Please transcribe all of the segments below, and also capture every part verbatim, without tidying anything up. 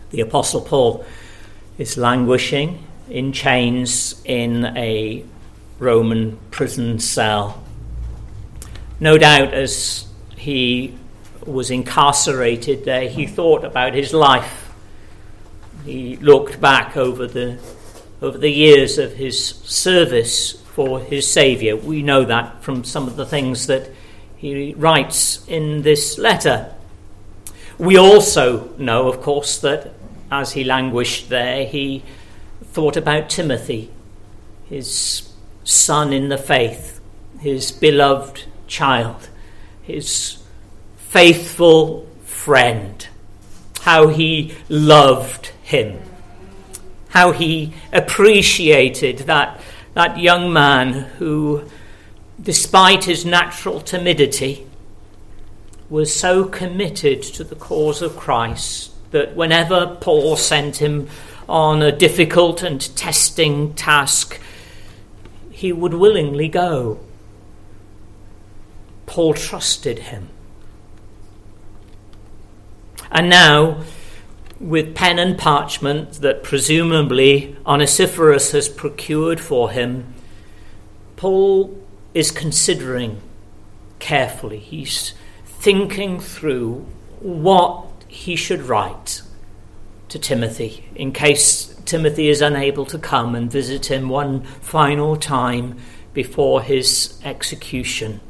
The Apostle Paul is languishing in chains in a Roman prison cell. No doubt as he was incarcerated there, he thought about his life. He looked back over the over the years of his service for his Saviour. We know that from some of the things that he writes in this letter. We also know, of course, that as he languished there, he thought about Timothy, his son in the faith, his beloved child, his faithful friend, how he loved him, how he appreciated that, that young man who, despite his natural timidity, was so committed to the cause of Christ that whenever Paul sent him on a difficult and testing task, he would willingly go. Paul trusted him. And now, with pen and parchment that presumably Onesiphorus has procured for him, Paul is considering carefully. He's thinking through what he should write to Timothy in case Timothy is unable to come and visit him one final time before his execution.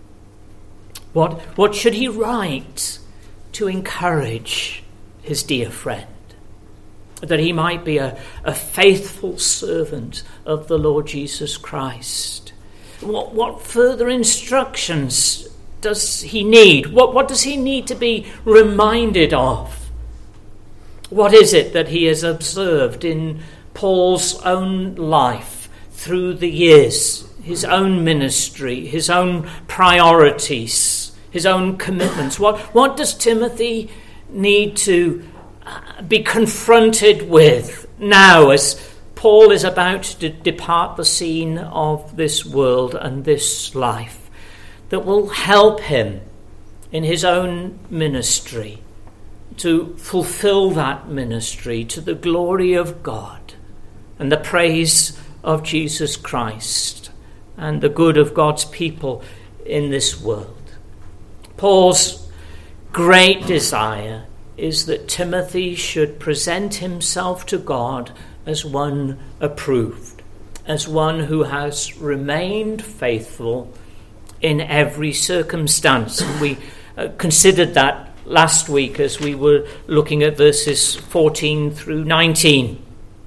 What, what should he write to encourage his dear friend, that he might be a, a faithful servant of the Lord Jesus Christ? What, what further instructions does he need? What, what does he need to be reminded of? What is it that he has observed in Paul's own life through the years, his own ministry, his own priorities, his own commitments? What, what does Timothy need to be confronted with now as Paul is about to depart the scene of this world and this life, that will help him in his own ministry to fulfill that ministry to the glory of God and the praise of Jesus Christ and the good of God's people in this world? Paul's great desire is that Timothy should present himself to God as one approved, as one who has remained faithful in every circumstance. And we uh, considered that last week as we were looking at verses fourteen through nineteen.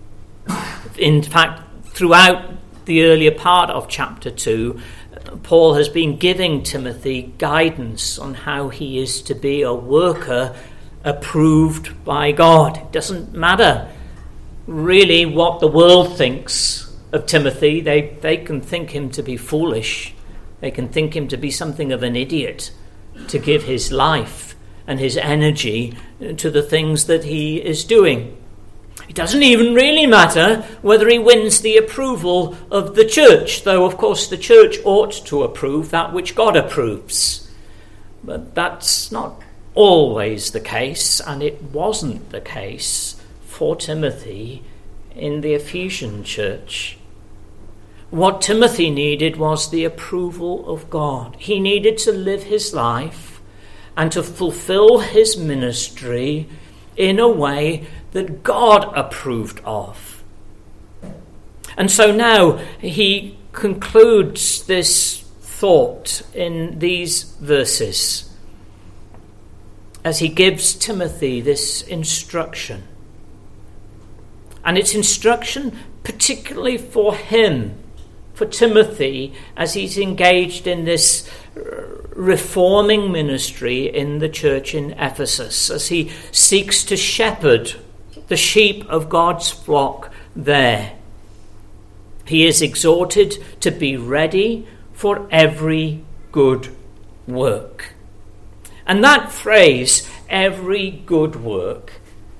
In fact, throughout the earlier part of chapter two, Paul has been giving Timothy guidance on how he is to be a worker approved by God. It doesn't matter really what the world thinks of Timothy. They, they can think him to be foolish. They can think him to be something of an idiot, to give his life and his energy to the things that he is doing. It doesn't even really matter whether he wins the approval of the church, though of course the church ought to approve that which God approves. But that's not always the case, and it wasn't the case for Timothy in the Ephesian church. What Timothy needed was the approval of God. He needed to live his life and to fulfill his ministry in a way that God approved of. And so now he concludes this thought in these verses as he gives Timothy this instruction. And it's instruction particularly for him, for Timothy, as he's engaged in this reforming ministry in the church in Ephesus, as he seeks to shepherd the sheep of God's flock there. He is exhorted to be ready for every good work. And that phrase, every good work,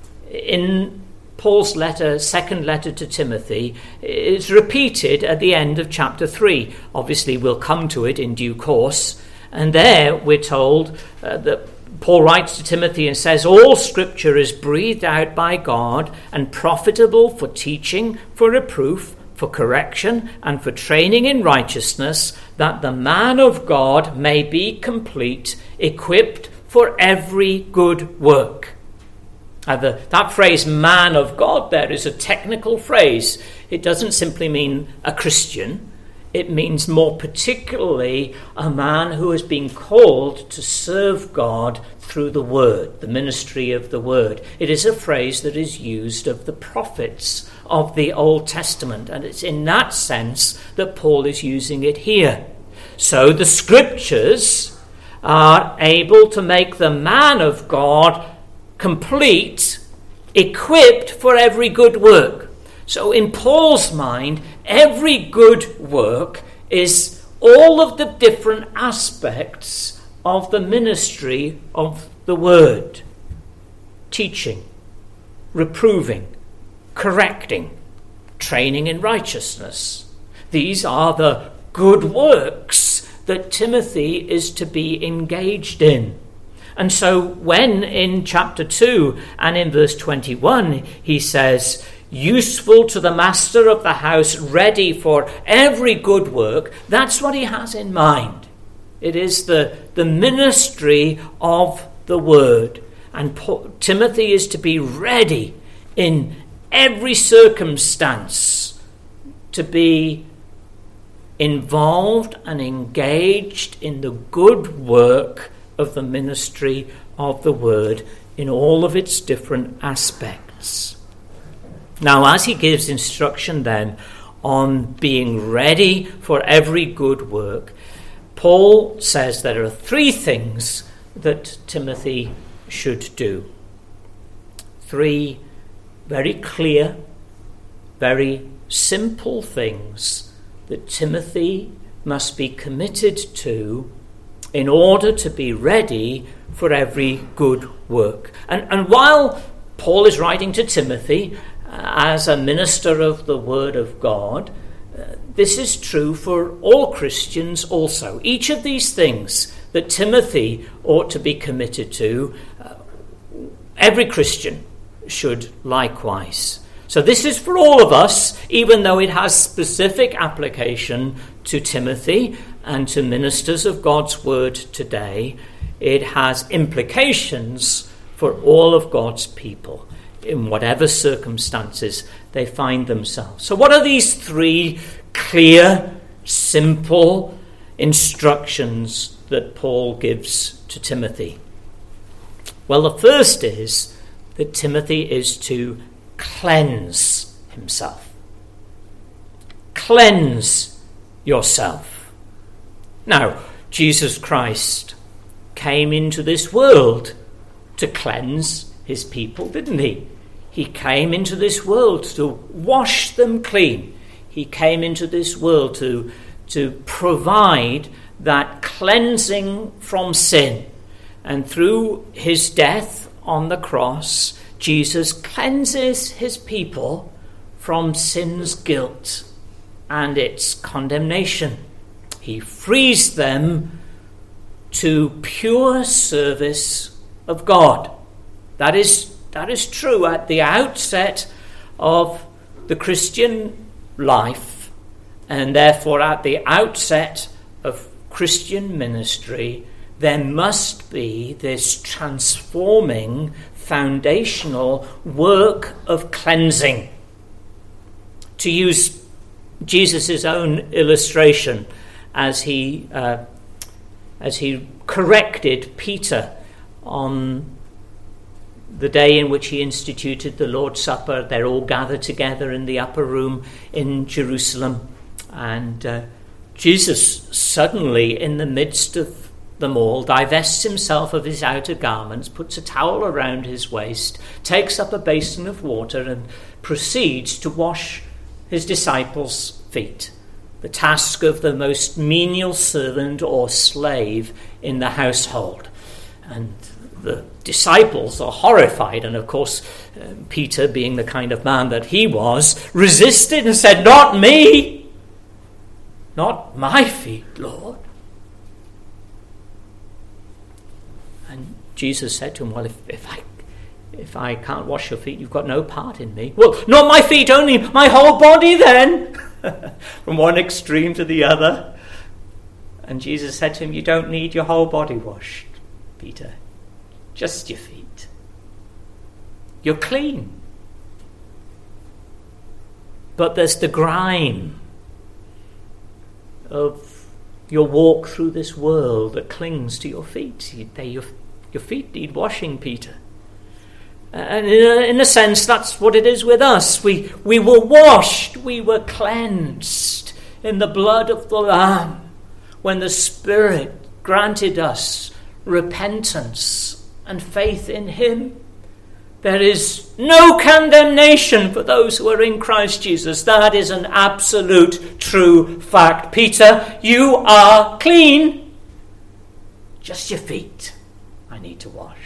in Paul's letter, second letter to Timothy, is repeated at the end of chapter three. Obviously, we'll come to it in due course. And there we're told uh, that Paul writes to Timothy and says, all scripture is breathed out by God and profitable for teaching, for reproof, for correction, and for training in righteousness, that the man of God may be complete, equipped for every good work. Uh, the, that phrase, man of God, there is a technical phrase. It doesn't simply mean a Christian. It means more particularly a man who has been called to serve God through the word, the ministry of the word. It is a phrase that is used of the prophets of the Old Testament, and it's in that sense that Paul is using it here. So the scriptures are able to make the man of God complete, equipped for every good work. So in Paul's mind, every good work is all of the different aspects of the ministry of the word. Teaching, reproving, correcting, training in righteousness. These are the good works that Timothy is to be engaged in. And so when in chapter two and in verse twenty-one he says, useful to the master of the house, ready for every good work, that's what he has in mind. It is the, the ministry of the word. And Paul, Timothy is to be ready in every circumstance to be involved and engaged in the good work of the ministry of the word in all of its different aspects. Now, as he gives instruction then on being ready for every good work, Paul says there are three things that Timothy should do. Three very clear, very simple things that Timothy must be committed to in order to be ready for every good work. And, and while Paul is writing to Timothy as a minister of the Word of God, uh, this is true for all Christians also. Each of these things that Timothy ought to be committed to, uh, every Christian should likewise. So this is for all of us, even though it has specific application to Timothy and to ministers of God's Word today. It has implications for all of God's people, in whatever circumstances they find themselves. So what are these three clear, simple instructions that Paul gives to Timothy? Well, the first is that Timothy is to cleanse himself. Cleanse yourself. Now, Jesus Christ came into this world to cleanse his people, didn't he? He came into this world to wash them clean. He came into this world to, to provide that cleansing from sin. And through his death on the cross, Jesus cleanses his people from sin's guilt and its condemnation. He frees them to pure service of God. That is, that is true at the outset of the Christian life, and therefore at the outset of Christian ministry, there must be this transforming, foundational work of cleansing. To use Jesus' own illustration, as he uh, as he corrected Peter on the day in which he instituted the Lord's Supper, they're all gathered together in the upper room in Jerusalem, and uh, Jesus suddenly, in the midst of them all, divests himself of his outer garments, puts a towel around his waist, takes up a basin of water, and proceeds to wash his disciples' feet, the task of the most menial servant or slave in the household. And the disciples are horrified, and of course uh, Peter, being the kind of man that he was, resisted and said, "Not me, not my feet, Lord." And Jesus said to him, well, if, if I if I can't wash your feet, you've got no part in me. Well, not my feet only, my whole body then. From one extreme to the other. And Jesus said to him, you don't need your whole body washed, Peter. Just your feet. You're clean. But there's the grime of your walk through this world that clings to your feet. You, they, your, your feet need washing, Peter. And in a, in a sense, that's what it is with us. We, we were washed, we were cleansed in the blood of the Lamb when the Spirit granted us repentance and faith in him. There is no condemnation for those who are in Christ Jesus. That is an absolute true fact. Peter, you are clean. Just your feet I need to wash.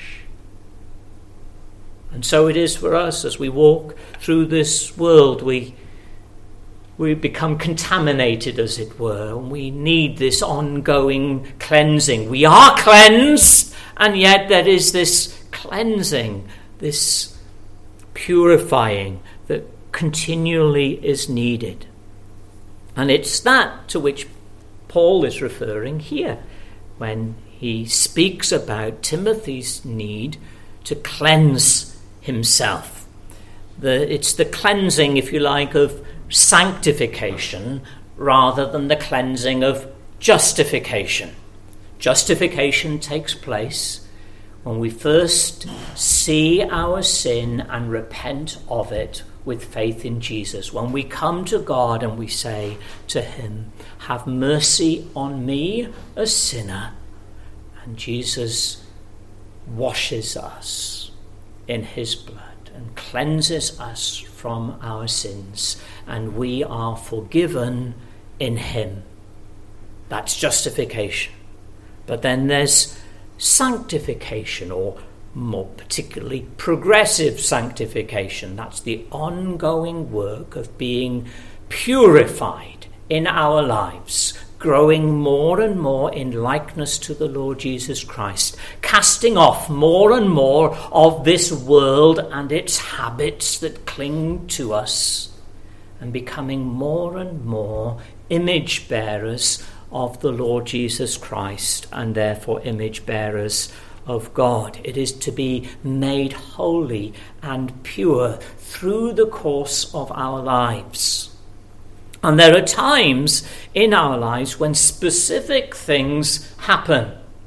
And so it is for us as we walk through this world. We, we become contaminated, as it were, and we need this ongoing cleansing. We are cleansed, and yet there is this cleansing, this purifying that continually is needed. And it's that to which Paul is referring here when he speaks about Timothy's need to cleanse himself. The, it's the cleansing, if you like, of sanctification rather than the cleansing of justification. Justification takes place when we first see our sin and repent of it with faith in Jesus. When we come to God and we say to him, have mercy on me, a sinner, and Jesus washes us in his blood and cleanses us from our sins, and we are forgiven in him. That's justification. But then there's sanctification, or more particularly progressive sanctification. That's the ongoing work of being purified in our lives, growing more and more in likeness to the Lord Jesus Christ, casting off more and more of this world and its habits that cling to us, and becoming more and more image bearers of the Lord Jesus Christ, and therefore image bearers of God. It is to be made holy and pure through the course of our lives. And there are times in our lives when specific things happen.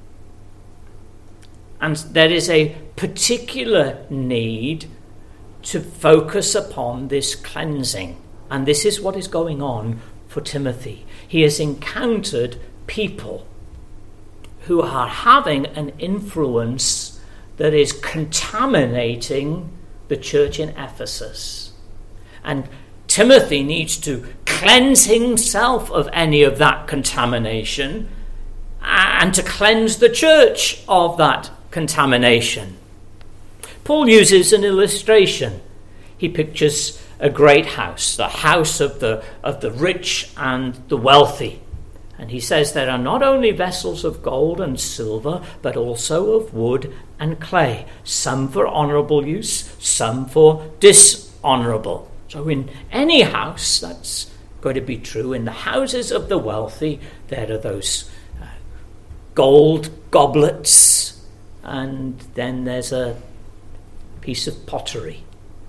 And there is a particular need to focus upon this cleansing. And this is what is going on for Timothy. He has encountered people who are having an influence that is contaminating the church in Ephesus. And Timothy needs to cleanse himself of any of that contamination and to cleanse the church of that contamination. Paul uses an illustration. He pictures a great house, the house of the, of the rich and the wealthy. And he says there are not only vessels of gold and silver, but also of wood and clay, some for honourable use, some for dishonourable. So in any house, that's going to be true. In the houses of the wealthy, there are those uh, gold goblets, and then there's a piece of pottery.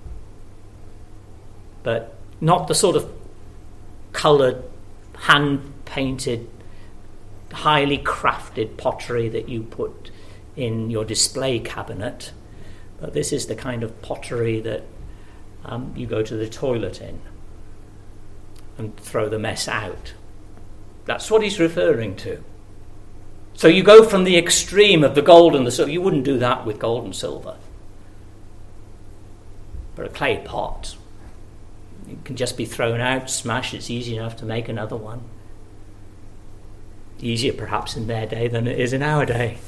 But not the sort of coloured, hand-painted, highly crafted pottery that you put in your display cabinet. But this is the kind of pottery that Um, you go to the toilet in and throw the mess out. That's what he's referring to. So you go from the extreme of the gold and the silver. You wouldn't do that with gold and silver. But a clay pot, it can just be thrown out, smashed. It's easy enough to make another one. Easier perhaps in their day than it is in our day.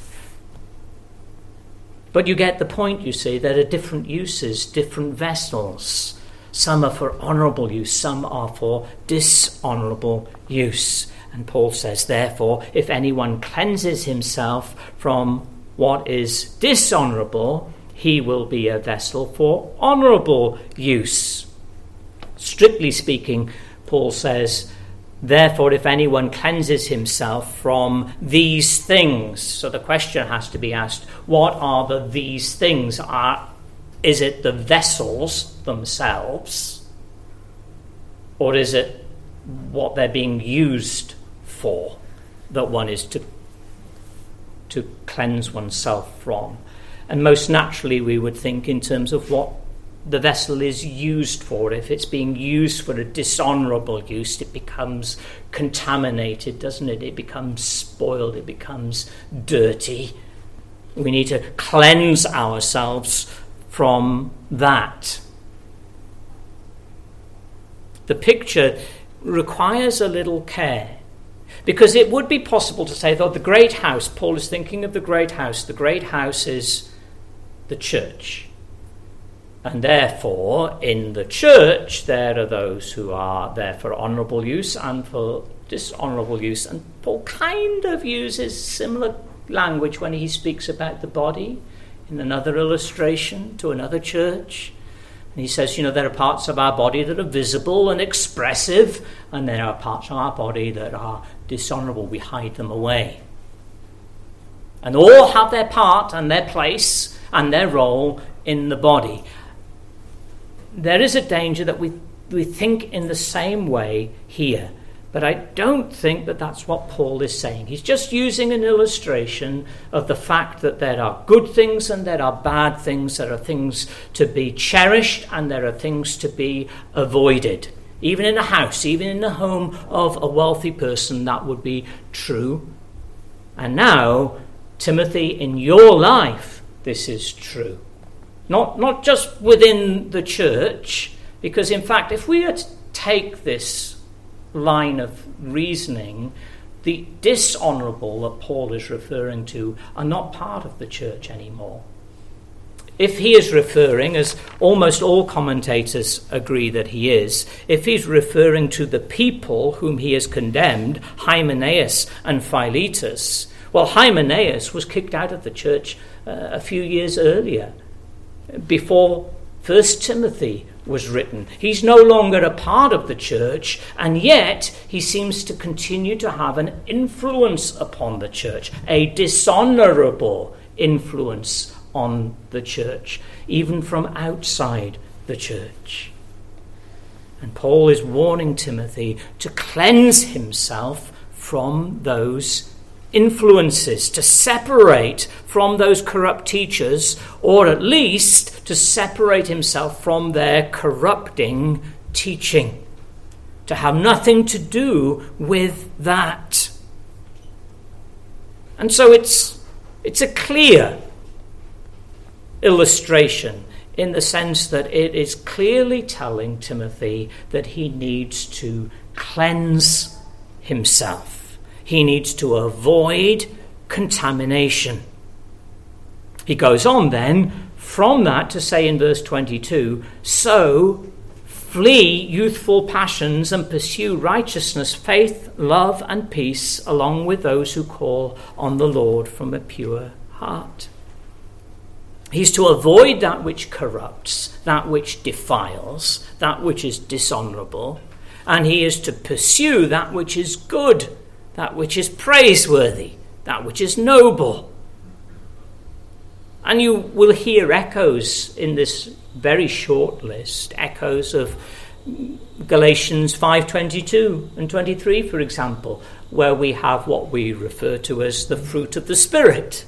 But you get the point, you see. There are different uses, different vessels. Some are for honourable use, some are for dishonourable use. And Paul says, therefore, if anyone cleanses himself from what is dishonourable, he will be a vessel for honourable use. Strictly speaking, Paul says, therefore, if anyone cleanses himself from these things. So the question has to be asked, what are the these things? Are, is it the vessels themselves? Or is it what they're being used for that one is to, to cleanse oneself from? And most naturally we would think in terms of what the vessel is used for. If it's being used for a dishonourable use, it becomes contaminated, doesn't it? It becomes spoiled, it becomes dirty. We need to cleanse ourselves from that. The picture requires a little care, because it would be possible to say, though, the great house, Paul is thinking of the great house, the great house is the church. And therefore, in the church, there are those who are there for honourable use and for dishonourable use. And Paul kind of uses similar language when he speaks about the body in another illustration to another church. And he says, you know, there are parts of our body that are visible and expressive, and there are parts of our body that are dishonourable. We hide them away. And all have their part and their place and their role in the body. There is a danger that we we think in the same way here, but I don't think that that's what Paul is saying. He's just using an illustration of the fact that there are good things and there are bad things. There are things to be cherished and there are things to be avoided. Even in a house, even in the home of a wealthy person, that would be true. And now, Timothy, in your life, this is true. Not, not just within the church, because in fact, if we are to take this line of reasoning, the dishonourable that Paul is referring to are not part of the church anymore. If he is referring, as almost all commentators agree that he is, if he's referring to the people whom he has condemned, Hymenaeus and Philetus, well, Hymenaeus was kicked out of the church uh, a few years earlier, before First Timothy was written. He's no longer a part of the church, and yet he seems to continue to have an influence upon the church, a dishonourable influence on the church, even from outside the church. And Paul is warning Timothy to cleanse himself from those influences, to separate from those corrupt teachers, or at least to separate himself from their corrupting teaching, to have nothing to do with that. And so it's it's a clear illustration in the sense that it is clearly telling Timothy that he needs to cleanse himself. He needs to avoid contamination. He goes on then from that to say in verse twenty-two, so flee youthful passions and pursue righteousness, faith, love, and peace, along with those who call on the Lord from a pure heart. He's to avoid that which corrupts, that which defiles, that which is dishonourable, and he is to pursue that which is good, that which is praiseworthy, that which is noble. And you will hear echoes in this very short list, echoes of Galatians five twenty-two and twenty-three, for example, where we have what we refer to as the fruit of the Spirit.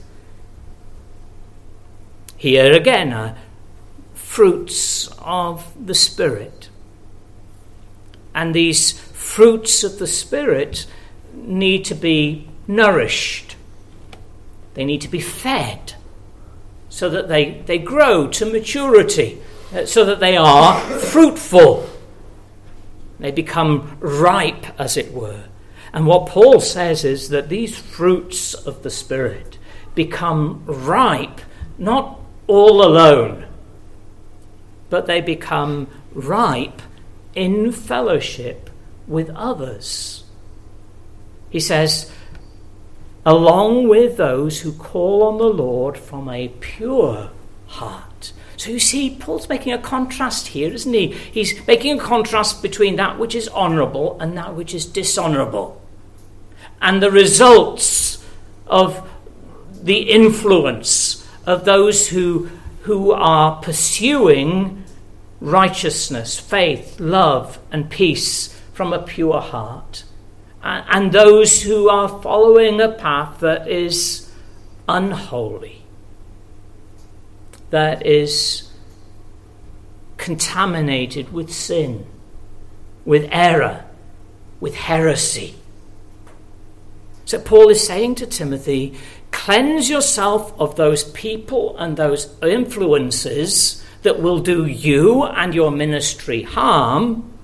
Here again are fruits of the Spirit. And these fruits of the Spirit need to be nourished. They need to be fed so that they, they grow to maturity, so that they are fruitful. They become ripe, as it were. And what Paul says is that these fruits of the Spirit become ripe, not all alone, but they become ripe in fellowship with others. He says, along with those who call on the Lord from a pure heart. So you see, Paul's making a contrast here, isn't he? He's making a contrast between that which is honourable and that which is dishonourable. And the results of the influence of those who, who are pursuing righteousness, faith, love, and peace from a pure heart. And, and those who are following a path that is unholy, that is contaminated with sin, with error, with heresy. So Paul is saying to Timothy, cleanse yourself of those people and those influences that will do you and your ministry harm,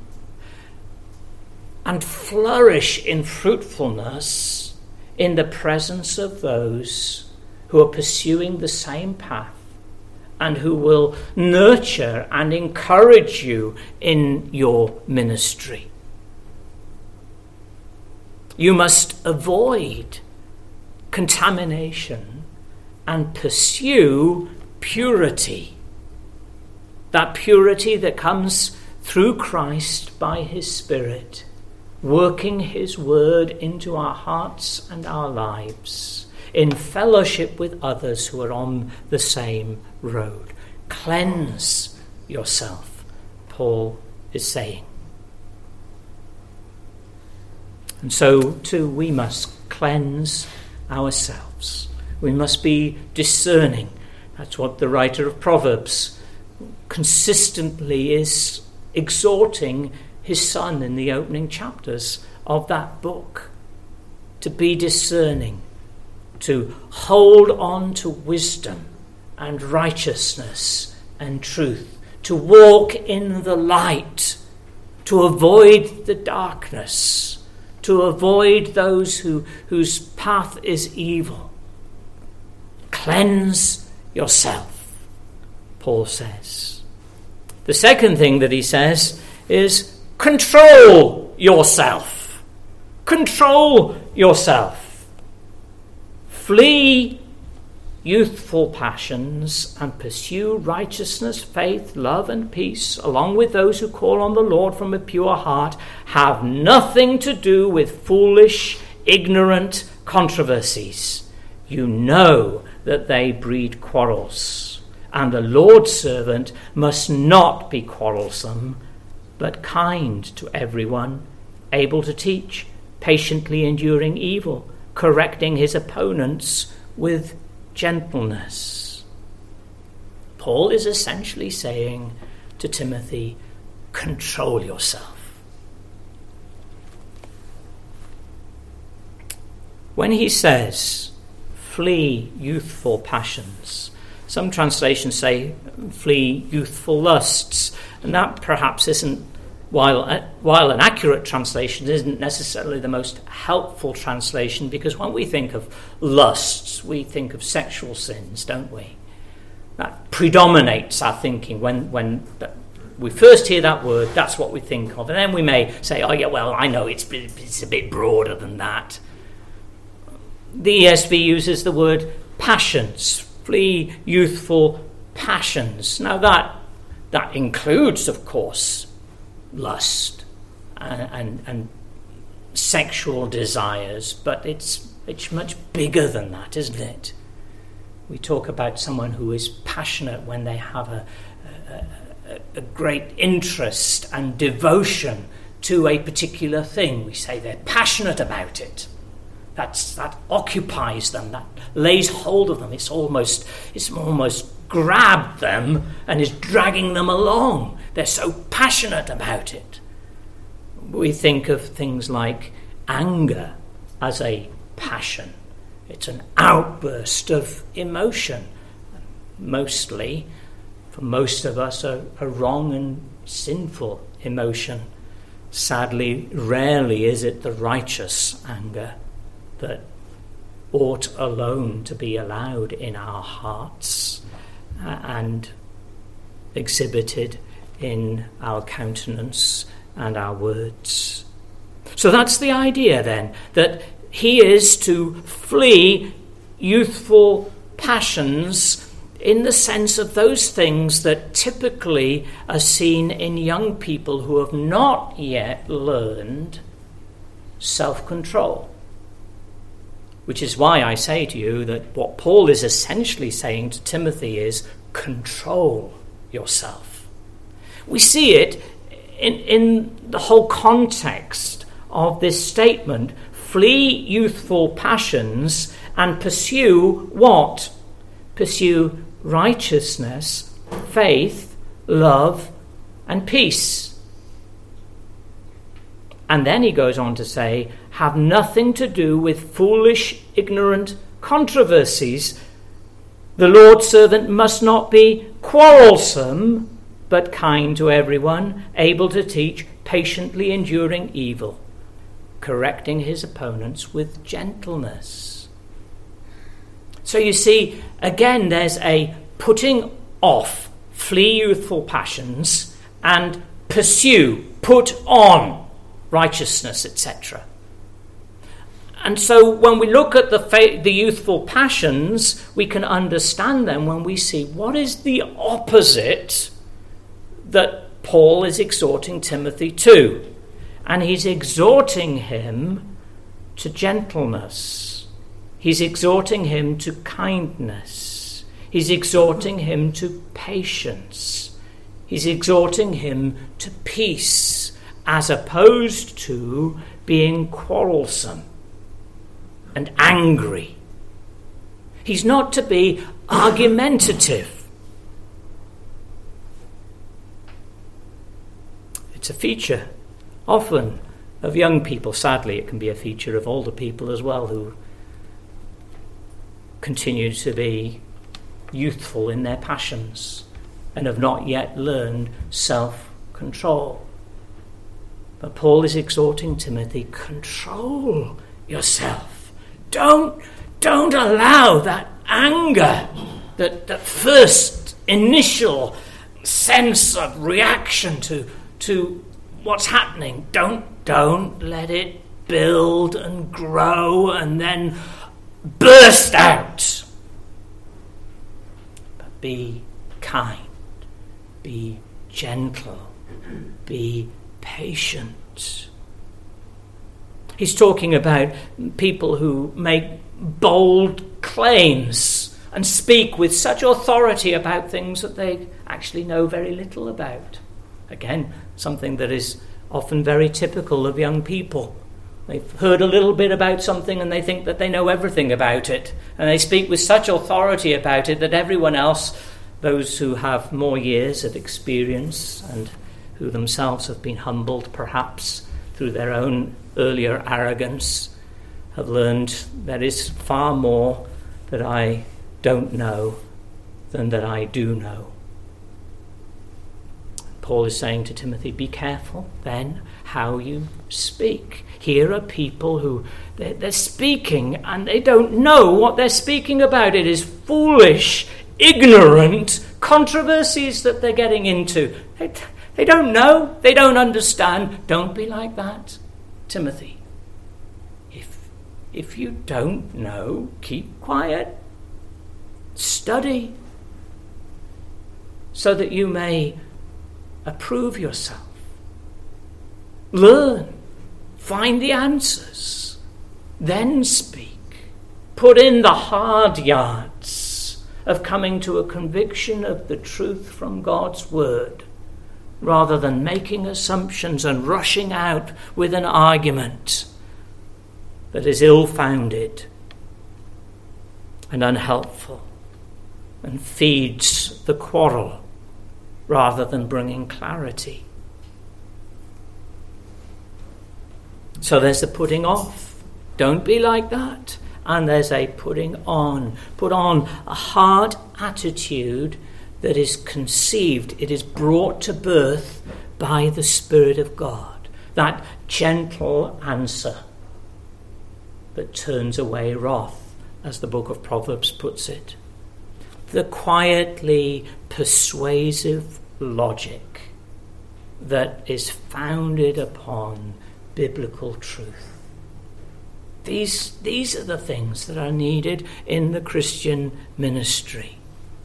and flourish in fruitfulness in the presence of those who are pursuing the same path and who will nurture and encourage you in your ministry. You must avoid contamination and pursue purity. That purity that comes through Christ by his Spirit, working his word into our hearts and our lives, in fellowship with others who are on the same road. Cleanse yourself, Paul is saying. And so too we must cleanse ourselves. We must be discerning. That's what the writer of Proverbs consistently is exhorting his son in the opening chapters of that book. To be discerning, to hold on to wisdom and righteousness and truth, to walk in the light, to avoid the darkness, to avoid those who, whose path is evil. Cleanse yourself, Paul says. The second thing that he says is control yourself. Control yourself. Flee youthful passions and pursue righteousness, faith, love, and peace, along with those who call on the Lord from a pure heart. Have nothing to do with foolish, ignorant controversies. You know that they breed quarrels, and the Lord's servant must not be quarrelsome, but kind to everyone, able to teach, patiently enduring evil, correcting his opponents with gentleness. Paul is essentially saying to Timothy, control yourself. When he says, flee youthful passions, some translations say, flee youthful lusts, and that perhaps isn't, while, while an accurate translation isn't necessarily the most helpful translation, because when we think of lusts, we think of sexual sins, don't we? That predominates our thinking. When, when we first hear that word, that's what we think of. And then we may say, oh yeah, well, I know it's, it's a bit broader than that. The E S V uses the word passions, flee youthful passions. Now that, that includes, of course, lust and, and, and sexual desires, but it's it's much bigger than that, isn't it? We talk about someone who is passionate when they have a, a, a great interest and devotion to a particular thing. We say they're passionate about it. That's, that occupies them, that lays hold of them. It's almost, it's almost grabbed them and is dragging them along. They're so passionate about it. We think of things like anger as a passion. It's an outburst of emotion. Mostly, for most of us, a, a wrong and sinful emotion. Sadly, rarely is it the righteous anger that ought alone to be allowed in our hearts and exhibited in our countenance and our words. So that's the idea then, that he is to flee youthful passions in the sense of those things that typically are seen in young people who have not yet learned self-control. Which is why I say to you that what Paul is essentially saying to Timothy is control yourself. We see it in, in the whole context of this statement. Flee youthful passions and pursue what? Pursue righteousness, faith, love, and peace. And then he goes on to say, have nothing to do with foolish, ignorant controversies. The Lord's servant must not be quarrelsome, but kind to everyone, able to teach, patiently enduring evil, correcting his opponents with gentleness. So you see, again, there's a putting off, flee youthful passions, and pursue, put on righteousness, et cetera. And so when we look at the fa- the youthful passions, we can understand them when we see what is the opposite that Paul is exhorting Timothy to. And he's exhorting him to gentleness. He's exhorting him to kindness. He's exhorting him to patience. He's exhorting him to peace, as opposed to being quarrelsome and angry. He's not to be argumentative. It's a feature often of young people. Sadly, it can be a feature of older people as well, who continue to be youthful in their passions and have not yet learned self-control. But Paul is exhorting Timothy, control yourself. Don't, don't allow that anger, that, that first initial sense of reaction to, to what's happening. Don't, don't let it build and grow and then burst out. But be kind, be gentle, be patient. He's talking about people who make bold claims and speak with such authority about things that they actually know very little about. Again, something that is often very typical of young people. They've heard a little bit about something and they think that they know everything about it. And they speak with such authority about it that everyone else, those who have more years of experience and who themselves have been humbled perhaps through their own earlier arrogance, have learned there is far more that I don't know than that I do know. Paul is saying to Timothy, be careful then how you speak. Here are people who they're, they're speaking and they don't know what they're speaking about. It is foolish, ignorant controversies that they're getting into. They, they don't know. They don't understand. Don't be like that, Timothy. If, if you don't know, keep quiet. Study so that you may approve yourself. Learn. Find the answers. Then speak. Put in the hard yards of coming to a conviction of the truth from God's word, rather than making assumptions and rushing out with an argument that is ill-founded and unhelpful and feeds the quarrel rather than bringing clarity. So there's the putting off. Don't be like that. And there's a putting on. Put on a hard attitude that is conceived, it is brought to birth by the Spirit of God. That gentle answer that turns away wrath, as the book of Proverbs puts it. The quietly persuasive logic that is founded upon biblical truth. These, these are the things that are needed in the Christian ministry.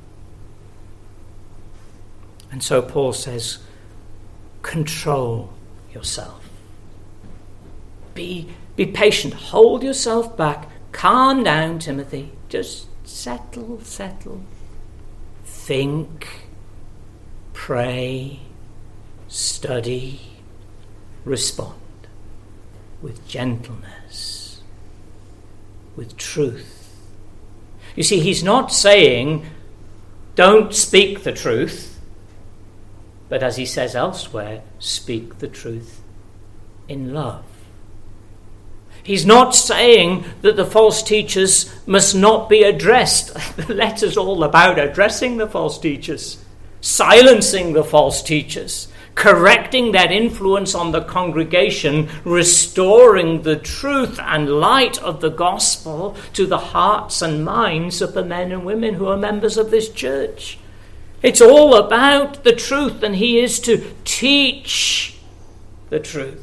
And so Paul says, control yourself. Be, be patient. Hold yourself back. Calm down, Timothy. Just settle, settle. Think, pray, study, respond with gentleness, with truth. You see, he's not saying, don't speak the truth, but as he says elsewhere, speak the truth in love. He's not saying that the false teachers must not be addressed. The letter's all about addressing the false teachers, silencing the false teachers, correcting their influence on the congregation, restoring the truth and light of the gospel to the hearts and minds of the men and women who are members of this church. It's all about the truth, and he is to teach the truth.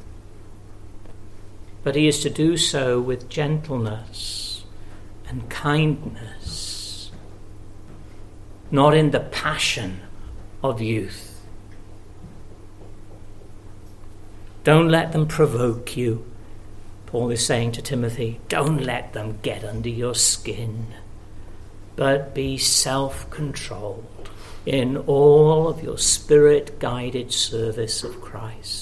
But he is to do so with gentleness and kindness, not in the passion of youth. Don't let them provoke you, Paul is saying to Timothy. Don't let them get under your skin, but be self-controlled in all of your spirit-guided service of Christ.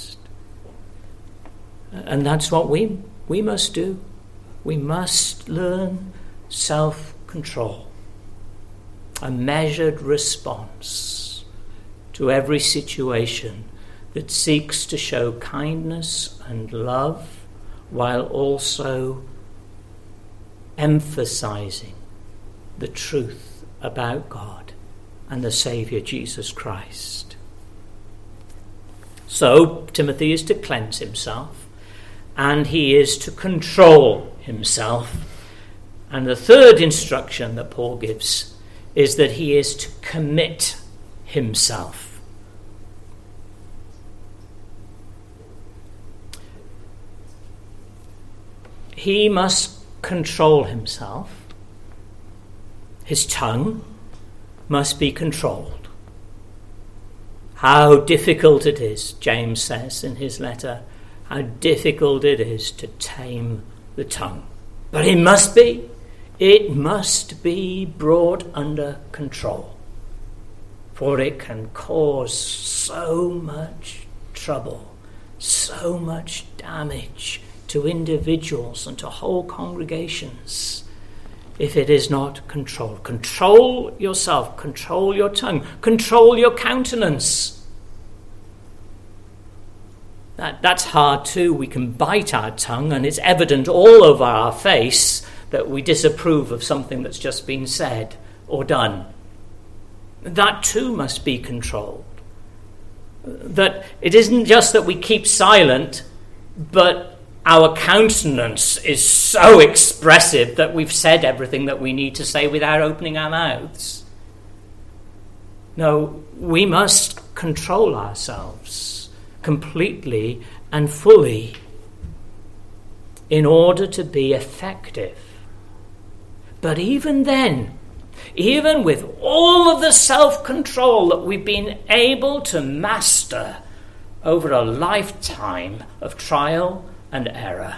And that's what we we must do. We must learn self-control, a measured response to every situation that seeks to show kindness and love while also emphasizing the truth about God and the Saviour Jesus Christ. So Timothy is to cleanse himself, and he is to control himself. And the third instruction that Paul gives is that he is to commit himself. He must control himself. His tongue must be controlled. How difficult it is, James says in his letter, how difficult it is to tame the tongue. But it must be. It must be brought under control, for it can cause so much trouble, so much damage to individuals and to whole congregations if it is not controlled. Control yourself, control your tongue, control your countenance. That, that's hard too. We can bite our tongue, and it's evident all over our face that we disapprove of something that's just been said or done. That too must be controlled. That it isn't just that we keep silent, but our countenance is so expressive that we've said everything that we need to say without opening our mouths. No, we must control ourselves completely and fully in order to be effective. But even then, even with all of the self-control that we've been able to master over a lifetime of trial and error,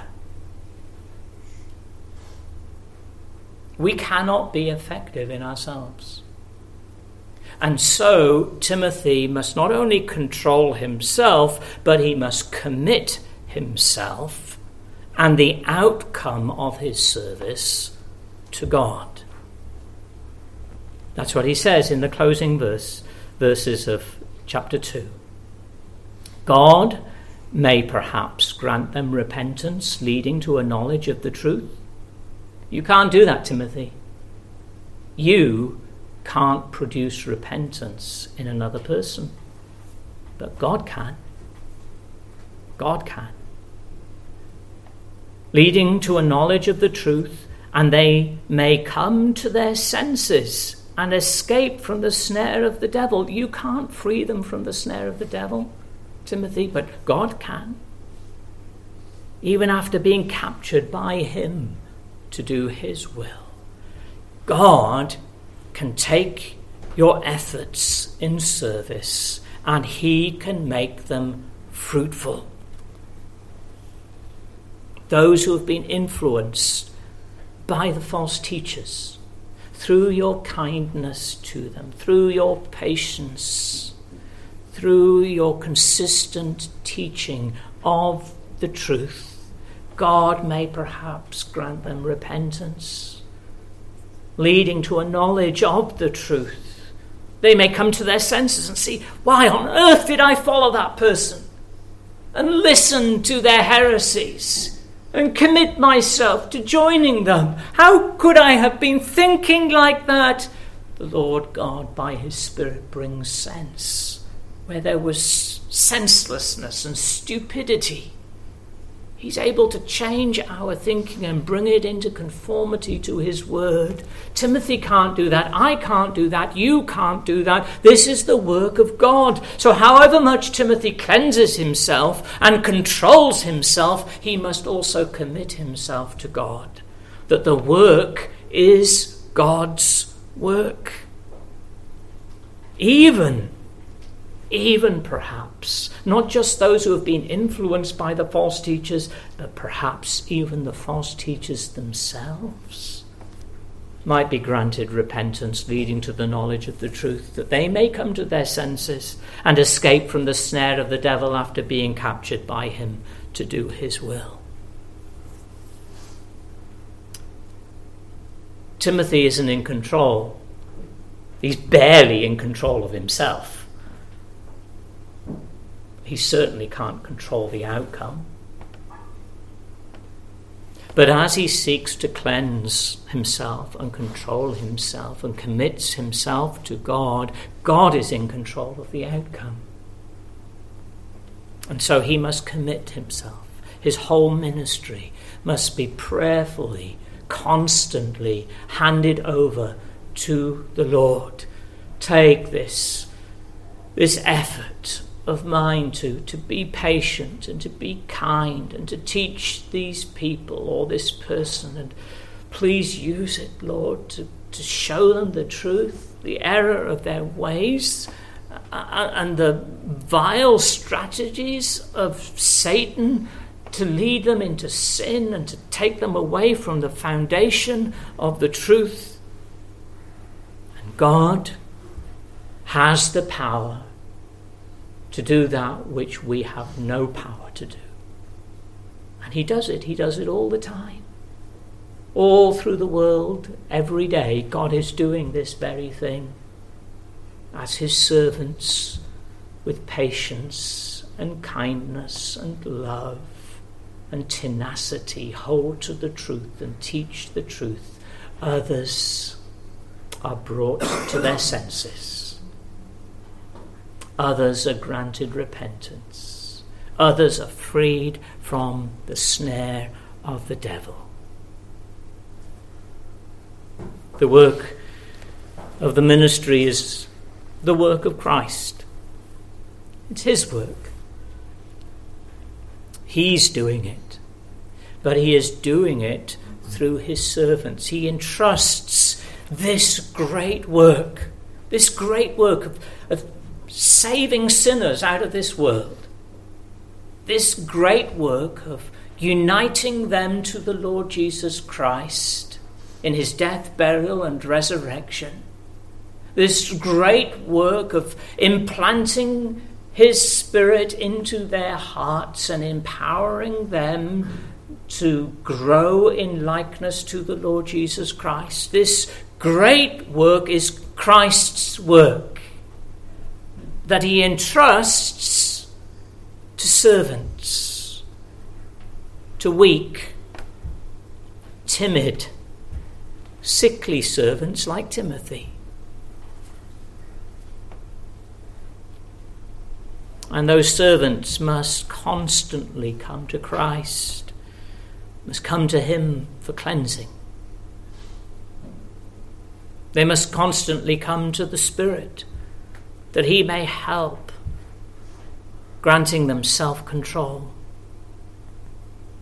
we cannot be effective in ourselves. And so Timothy must not only control himself, but he must commit himself and the outcome of his service to God. That's what he says in the closing verse, verses of chapter two. God may perhaps grant them repentance leading to a knowledge of the truth. You can't do that, Timothy. You can't produce repentance in another person, but God can. God can. Leading to a knowledge of the truth, and they may come to their senses and escape from the snare of the devil. You can't free them from the snare of the devil, Timothy, but God can. even after being captured by him to do his will. God can take your efforts in service and he can make them fruitful. Those who have been influenced by the false teachers, through your kindness to them, through your patience, through your consistent teaching of the truth, God may perhaps grant them repentance, leading to a knowledge of the truth. They may come to their senses and see, why on earth did I follow that person and listen to their heresies and commit myself to joining them? How could I have been thinking like that? The Lord God, by his Spirit, brings sense where there was senselessness and stupidity. He's able to change our thinking and bring it into conformity to his word. Timothy can't do that. I can't do that. You can't do that. This is the work of God. So however much Timothy cleanses himself and controls himself, he must also commit himself to God. That the work is God's work. Even Even perhaps, not just those who have been influenced by the false teachers, but perhaps even the false teachers themselves might be granted repentance leading to the knowledge of the truth, that they may come to their senses and escape from the snare of the devil after being captured by him to do his will. Timothy isn't in control. He's barely in control of himself. He certainly can't control the outcome. But as he seeks to cleanse himself and control himself and commits himself to God, God is in control of the outcome. And so he must commit himself. His whole ministry must be prayerfully, constantly handed over to the Lord. Take this, this effort of mine to, to be patient and to be kind and to teach these people or this person, and please use it, Lord, to, to show them the truth, the error of their ways, uh, and the vile strategies of Satan to lead them into sin and to take them away from the foundation of the truth. And God has the power to do that which we have no power to do. And he does it. He does it all the time. All through the world, every day, God is doing this very thing. As his servants, with patience and kindness and love and tenacity, hold to the truth and teach the truth, others are brought to their senses. Others are granted repentance. Others are freed from the snare of the devil. The work of the ministry is the work of Christ. It's his work. He's doing it. But he is doing it through his servants. He entrusts this great work, this great work of, of saving sinners out of this world, this great work of uniting them to the Lord Jesus Christ in his death, burial, and resurrection, this great work of implanting his Spirit into their hearts and empowering them to grow in likeness to the Lord Jesus Christ. This great work is Christ's work that he entrusts to servants, to weak, timid, sickly servants like Timothy. And those servants must constantly come to Christ, must come to him for cleansing. They must constantly come to the Spirit, that he may help, granting them self-control.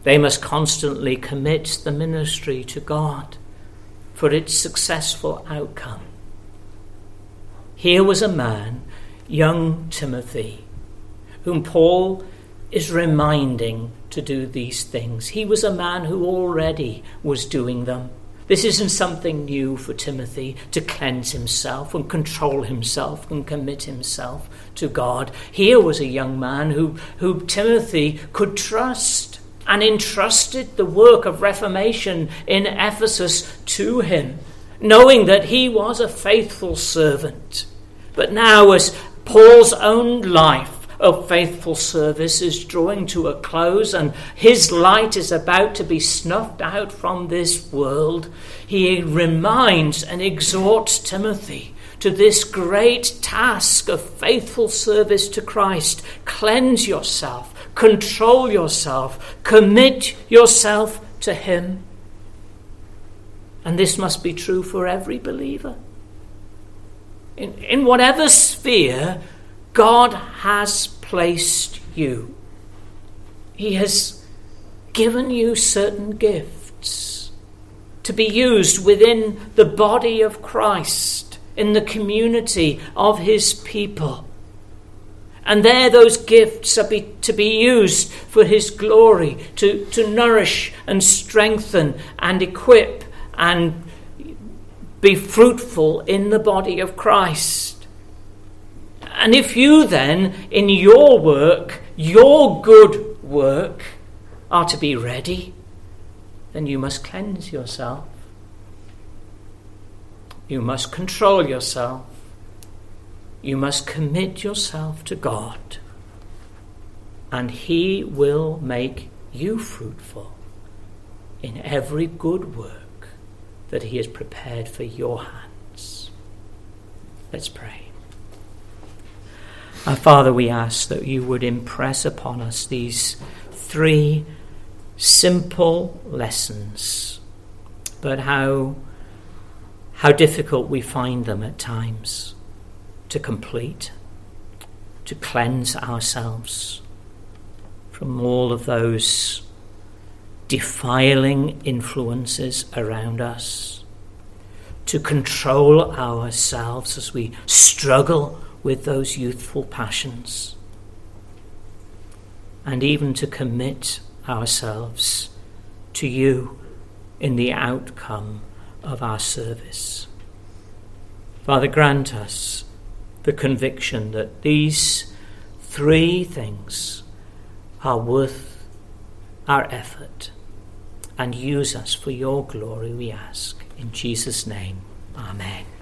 They must constantly commit the ministry to God for its successful outcome. Here was a man, young Timothy, whom Paul is reminding to do these things. He was a man who already was doing them. This isn't something new for Timothy, to cleanse himself and control himself and commit himself to God. Here was a young man who, who Timothy could trust, and entrusted the work of reformation in Ephesus to him, knowing that he was a faithful servant. But now, as Paul's own life of faithful service is drawing to a close and his light is about to be snuffed out from this world, he reminds and exhorts Timothy to this great task of faithful service to Christ. Cleanse yourself, control yourself, commit yourself to him. And this must be true for every believer. In, in whatever sphere God has placed you, he has given you certain gifts to be used within the body of Christ, in the community of his people. And there those gifts are be, to be used for his glory, to, to nourish and strengthen and equip and be fruitful in the body of Christ. And if you then, in your work, your good work, are to be ready, then you must cleanse yourself. You must control yourself. You must commit yourself to God. And he will make you fruitful in every good work that he has prepared for your hands. Let's pray. Our Father, we ask that you would impress upon us these three simple lessons, but how, how difficult we find them at times to complete, to cleanse ourselves from all of those defiling influences around us, to control ourselves as we struggle with those youthful passions, and even to commit ourselves to you in the outcome of our service. Father, grant us the conviction that these three things are worth our effort, and use us for your glory, we ask. In Jesus' name, amen.